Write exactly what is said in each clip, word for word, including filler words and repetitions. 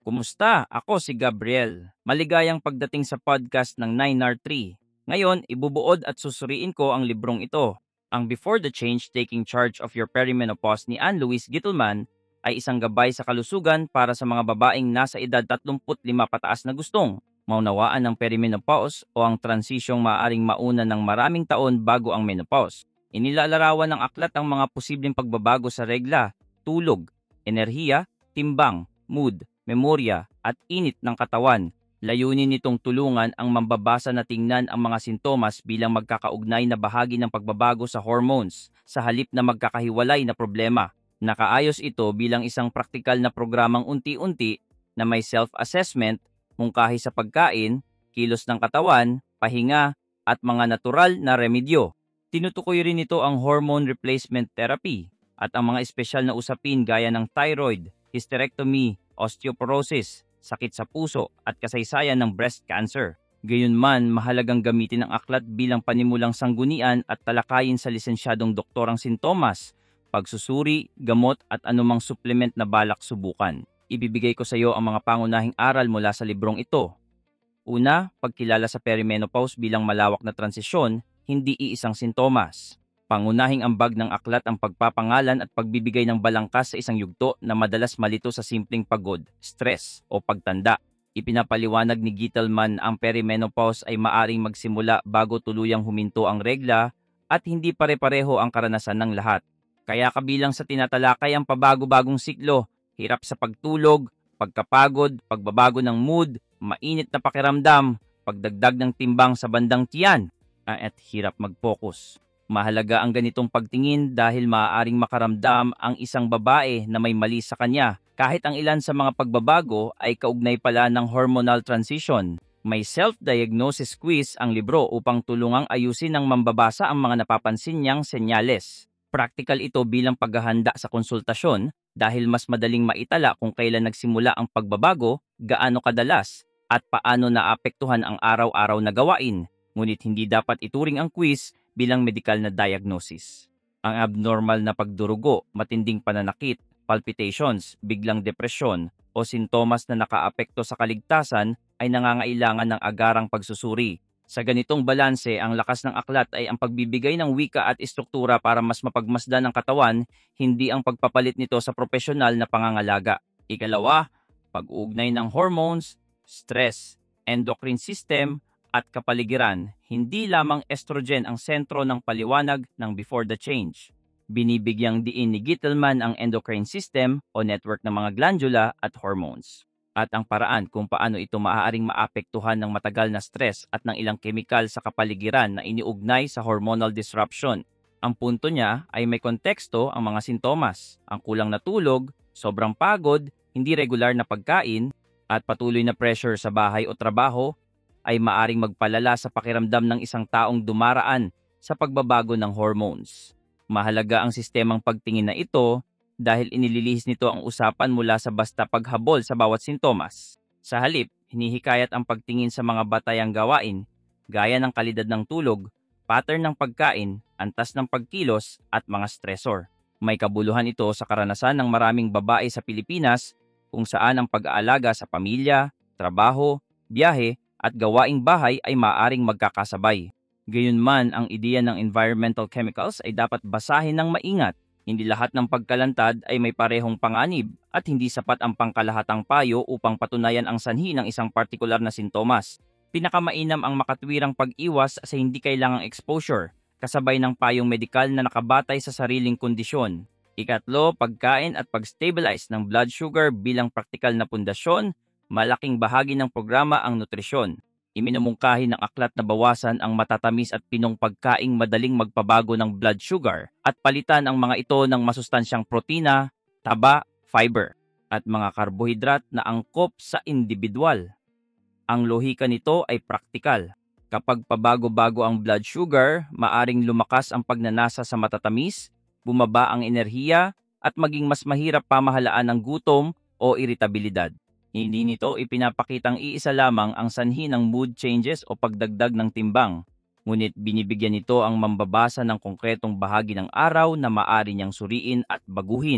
Kumusta? Ako si Gabriel. Maligayang pagdating sa podcast ng nine R three. Ngayon, ibubuod at susuriin ko ang librong ito. Ang Before the Change, Taking Charge of Your Perimenopause ni Ann Louise Gittelman ay isang gabay sa kalusugan para sa mga babaeng nasa edad tatlumpu't lima pataas na gustong maunawaan ng perimenopause o ang transisyong maaring mauna ng maraming taon bago ang menopause. Inilalarawan ng aklat ang mga posibleng pagbabago sa regla, tulog, enerhiya, timbang, mood, memorya at init ng katawan. Layunin nitong tulungan ang mambabasa na tingnan ang mga sintomas bilang magkakaugnay na bahagi ng pagbabago sa hormones sa halip na magkakahiwalay na problema. Nakaayos ito bilang isang praktikal na programang unti-unti na may self-assessment, mungkahi sa pagkain, kilos ng katawan, pahinga, at mga natural na remedyo. Tinutukoy rin ito ang hormone replacement therapy at ang mga espesyal na usapin gaya ng thyroid, hysterectomy, osteoporosis, sakit sa puso at kasaysayan ng breast cancer. Gayunman, mahalagang gamitin ang aklat bilang panimulang sanggunian at talakayin sa lisensyadong doktor ang sintomas, pagsusuri, gamot at anumang supplement na balak subukan. Ibibigay ko sa iyo ang mga pangunahing aral mula sa librong ito. Una, pagkilala sa perimenopause bilang malawak na transisyon, hindi iisang sintomas. Pangunahing ambag ng aklat ang pagpapangalan at pagbibigay ng balangkas sa isang yugto na madalas malito sa simpleng pagod, stress o pagtanda. Ipinapaliwanag ni Gittelman ang perimenopause ay maaring magsimula bago tuluyang huminto ang regla at hindi pare-pareho ang karanasan ng lahat. Kaya kabilang sa tinatalakay ang pabago-bagong siklo, hirap sa pagtulog, pagkapagod, pagbabago ng mood, mainit na pakiramdam, pagdagdag ng timbang sa bandang tiyan, at hirap mag-focus. Mahalaga ang ganitong pagtingin dahil maaaring makaramdam ang isang babae na may mali sa kanya kahit ang ilan sa mga pagbabago ay kaugnay pala ng hormonal transition. May self-diagnosis quiz ang libro upang tulungang ayusin ng mambabasa ang mga napapansin niyang senyales. Praktikal ito bilang paghahanda sa konsultasyon dahil mas madaling maitala kung kailan nagsimula ang pagbabago, gaano kadalas, at paano naapektuhan ang araw-araw na gawain. Ngunit hindi dapat ituring ang quiz bilang medikal na diagnosis. Ang abnormal na pagdurugo, matinding pananakit, palpitations, biglang depresyon o sintomas na nakaapekto sa kaligtasan ay nangangailangan ng agarang pagsusuri. Sa ganitong balanse, ang lakas ng aklat ay ang pagbibigay ng wika at istruktura para mas mapagmasdan ng katawan, hindi ang pagpapalit nito sa profesional na pangangalaga. Ikalawa, pag-uugnay ng hormones, stress, endocrine system, at kapaligiran, hindi lamang estrogen ang sentro ng paliwanag ng Before the Change. Binibigyang diin ni Gittelman ang endocrine system o network ng mga glandula at hormones, at ang paraan kung paano ito maaaring maapektuhan ng matagal na stress at ng ilang kemikal sa kapaligiran na iniugnay sa hormonal disruption. Ang punto niya ay may konteksto ang mga sintomas, ang kulang na tulog, sobrang pagod, hindi regular na pagkain, at patuloy na pressure sa bahay o trabaho ay maaring magpalala sa pakiramdam ng isang taong dumaraan sa pagbabago ng hormones. Mahalaga ang sistemang pagtingin na ito dahil inililihis nito ang usapan mula sa basta paghabol sa bawat sintomas. Sa halip, hinihikayat ang pagtingin sa mga batayang gawain gaya ng kalidad ng tulog, pattern ng pagkain, antas ng pagkilos at mga stressor. May kabuluhan ito sa karanasan ng maraming babae sa Pilipinas kung saan ang pag-aalaga sa pamilya, trabaho, biyahe, at gawaing bahay ay maaring magkakasabay. Gayunman, ang ideya ng environmental chemicals ay dapat basahin ng maingat. Hindi lahat ng pagkalantad ay may parehong panganib at hindi sapat ang pangkalahatang payo upang patunayan ang sanhi ng isang partikular na sintomas. Pinakamainam ang makatwirang pag-iwas sa hindi kailangang exposure, kasabay ng payong medikal na nakabatay sa sariling kondisyon. Ikatlo, pagkain at pag-stabilize ng blood sugar bilang praktikal na pundasyon. Malaking bahagi ng programa ang nutrisyon. Iminumungkahi ng aklat na bawasan ang matatamis at pinong pagkaing madaling magpabago ng blood sugar at palitan ang mga ito ng masustansyang protina, taba, fiber, at mga karbohidrat na angkop sa individual. Ang lohika nito ay praktikal. Kapag pabago-bago ang blood sugar, maaring lumakas ang pagnanasa sa matatamis, bumaba ang enerhiya, at maging mas mahirap pamahalaan ng gutom o iritabilidad. Hindi nito ipinapakitang iisa lamang ang sanhi ng mood changes o pagdagdag ng timbang, ngunit binibigyan nito ang mambabasa ng konkretong bahagi ng araw na maaari niyang suriin at baguhin.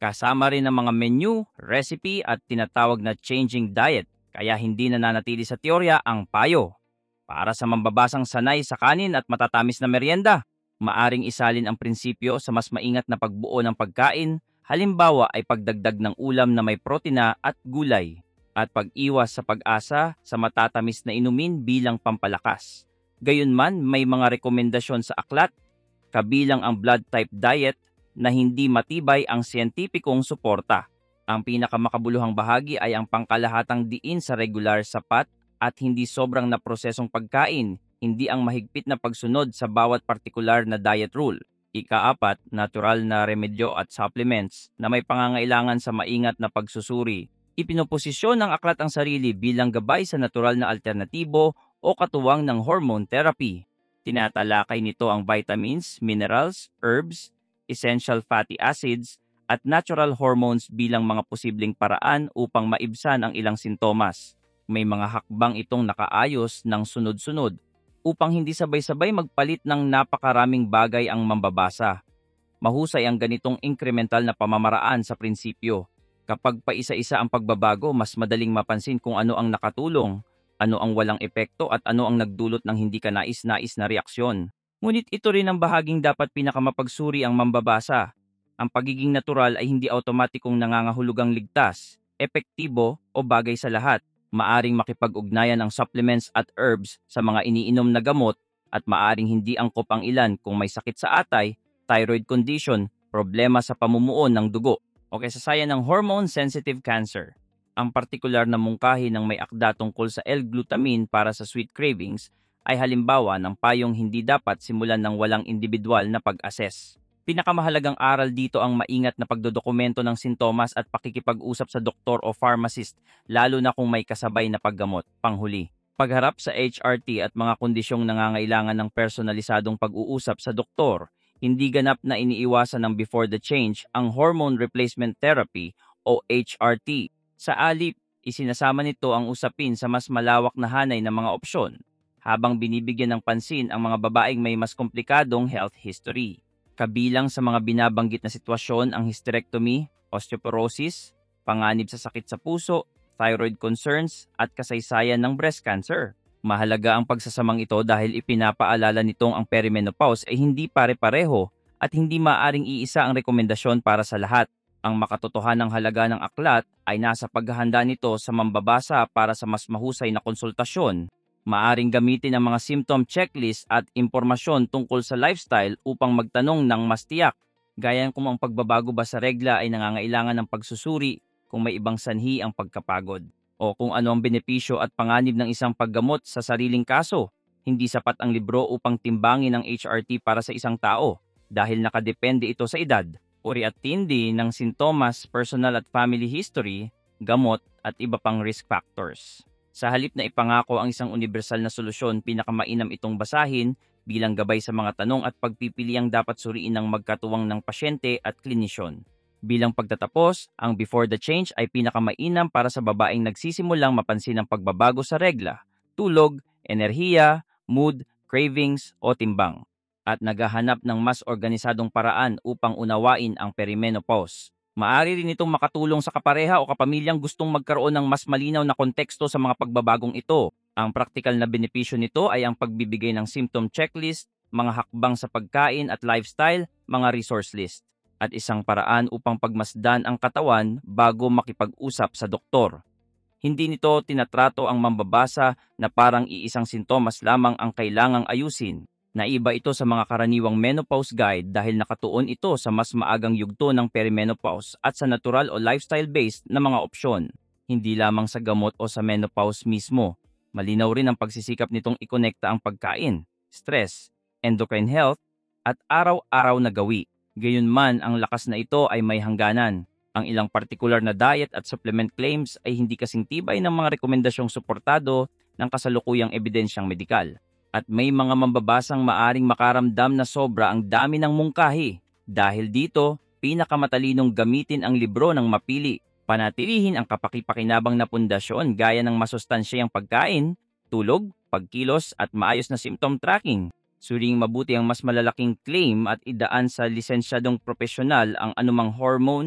Kasama rin ang mga menu, recipe at tinatawag na changing diet, kaya hindi nananatili sa teorya ang payo. Para sa mambabasang sanay sa kanin at matatamis na merienda, maaring isalin ang prinsipyo sa mas maingat na pagbuo ng pagkain, halimbawa ay pagdagdag ng ulam na may protina at gulay, at pag-iwas sa pag-asa sa matatamis na inumin bilang pampalakas. Gayunman, may mga rekomendasyon sa aklat, kabilang ang blood type diet, na hindi matibay ang siyentipikong suporta. Ang pinakamakabuluhang bahagi ay ang pangkalahatang diin sa regular, sapat, at hindi sobrang na prosesong pagkain, hindi ang mahigpit na pagsunod sa bawat partikular na diet rule. Ikaapat, natural na remedyo at supplements na may pangangailangan sa maingat na pagsusuri. Ipinoposisyon ng aklat ang sarili bilang gabay sa natural na alternatibo o katuwang ng hormone therapy. Tinatalakay nito ang vitamins, minerals, herbs, essential fatty acids, at natural hormones bilang mga posibleng paraan upang maibsan ang ilang sintomas. May mga hakbang itong nakaayos ng sunod-sunod upang hindi sabay-sabay magpalit ng napakaraming bagay ang mambabasa. Mahusay ang ganitong incremental na pamamaraan sa prinsipyo. Kapag paisa-isa ang pagbabago, mas madaling mapansin kung ano ang nakatulong, ano ang walang epekto at ano ang nagdulot ng hindi kanais-nais na reaksyon. Ngunit ito rin ang bahaging dapat pinakamapagsuri ang mambabasa. Ang pagiging natural ay hindi automatikong nangangahulugang ligtas, epektibo o bagay sa lahat. Maaring makipag-ugnayan ang supplements at herbs sa mga iniinom na gamot at maaring hindi angkop ang ilan kung may sakit sa atay, thyroid condition, problema sa pamumuo ng dugo, o kasaysayan ng hormone-sensitive cancer. Ang partikular na mungkahi ng may akda tungkol sa L-glutamine para sa sweet cravings ay halimbawa ng payong hindi dapat simulan ng walang individual na pag-assess. Pinakamahalagang aral dito ang maingat na pagdodokumento ng sintomas at pakikipag-usap sa doktor o pharmacist, lalo na kung may kasabay na paggamot. Panghuli, pagharap sa H R T at mga kondisyong nangangailangan ng personalisadong pag-uusap sa doktor, hindi ganap na iniiwasan ng before the change ang hormone replacement therapy o H R T. Sa alip, isinasama nito ang usapin sa mas malawak na hanay ng mga opsyon, habang binibigyan ng pansin ang mga babaeng may mas komplikadong health history. Kabilang sa mga binabanggit na sitwasyon ang hysterectomy, osteoporosis, panganib sa sakit sa puso, thyroid concerns, at kasaysayan ng breast cancer. Mahalaga ang pagsasamang ito dahil ipinapaalala nitong ang perimenopause ay hindi pare-pareho at hindi maaring iisa ang rekomendasyon para sa lahat. Ang makatotohanang halaga ng aklat ay nasa paghahanda nito sa mambabasa para sa mas mahusay na konsultasyon. Maaring gamitin ang mga symptom checklist at impormasyon tungkol sa lifestyle upang magtanong ng mas tiyak, gaya kung ang pagbabago ba sa regla ay nangangailangan ng pagsusuri, kung may ibang sanhi ang pagkapagod, o kung ano ang benepisyo at panganib ng isang paggamot sa sariling kaso. Hindi sapat ang libro upang timbangin ang H R T para sa isang tao dahil nakadepende ito sa edad, uri at tindi ng sintomas, personal at family history, gamot at iba pang risk factors. Sa halip na ipangako ang isang universal na solusyon, pinakamainam itong basahin bilang gabay sa mga tanong at pagpipili ang dapat suriin ng magkatuwang ng pasyente at klinisyon. Bilang pagtatapos, ang before the change ay pinakamainam para sa babaeng nagsisimulang mapansin ang pagbabago sa regla, tulog, enerhiya, mood, cravings o timbang, at naghahanap ng mas organisadong paraan upang unawain ang perimenopause. Maaari rin itong makatulong sa kapareha o kapamilyang gustong magkaroon ng mas malinaw na konteksto sa mga pagbabagong ito. Ang praktikal na benepisyo nito ay ang pagbibigay ng symptom checklist, mga hakbang sa pagkain at lifestyle, mga resource list, at isang paraan upang pagmasdan ang katawan bago makipag-usap sa doktor. Hindi nito tinatrato ang mambabasa na parang iisang sintomas lamang ang kailangang ayusin. Naiba ito sa mga karaniwang menopause guide dahil nakatuon ito sa mas maagang yugto ng perimenopause at sa natural o lifestyle-based na mga opsyon, hindi lamang sa gamot o sa menopause mismo. Malinaw rin ang pagsisikap nitong ikonekta ang pagkain, stress, endocrine health, at araw-araw na gawi. Gayunman, ang lakas na ito ay may hangganan. Ang ilang partikular na diet at supplement claims ay hindi kasing tibay ng mga rekomendasyong suportado ng kasalukuyang ebidensyang medikal. At may mga mambabasang maaring makaramdam na sobra ang dami ng mungkahi. Dahil dito, pinakamatalinong gamitin ang libro ng mapili. Panatilihin ang kapakipakinabang na pundasyon gaya ng masustansyang pagkain, tulog, pagkilos at maayos na symptom tracking. Suriing mabuti ang mas malalaking claim at idaan sa lisensyadong profesional ang anumang hormone,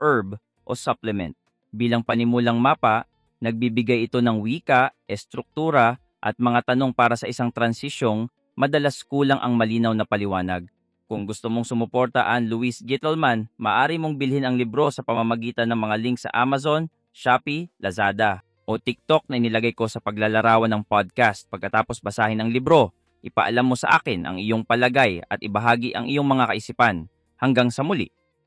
herb o supplement. Bilang panimulang mapa, nagbibigay ito ng wika, estruktura, at mga tanong para sa isang transisyong madalas kulang ang malinaw na paliwanag. Kung gusto mong sumuportaan Luis Gittelman, maaari mong bilhin ang libro sa pamamagitan ng mga link sa Amazon, Shopee, Lazada, o TikTok na inilagay ko sa paglalarawan ng podcast. Pagkatapos basahin ang libro, ipaalam mo sa akin ang iyong palagay at ibahagi ang iyong mga kaisipan. Hanggang sa muli!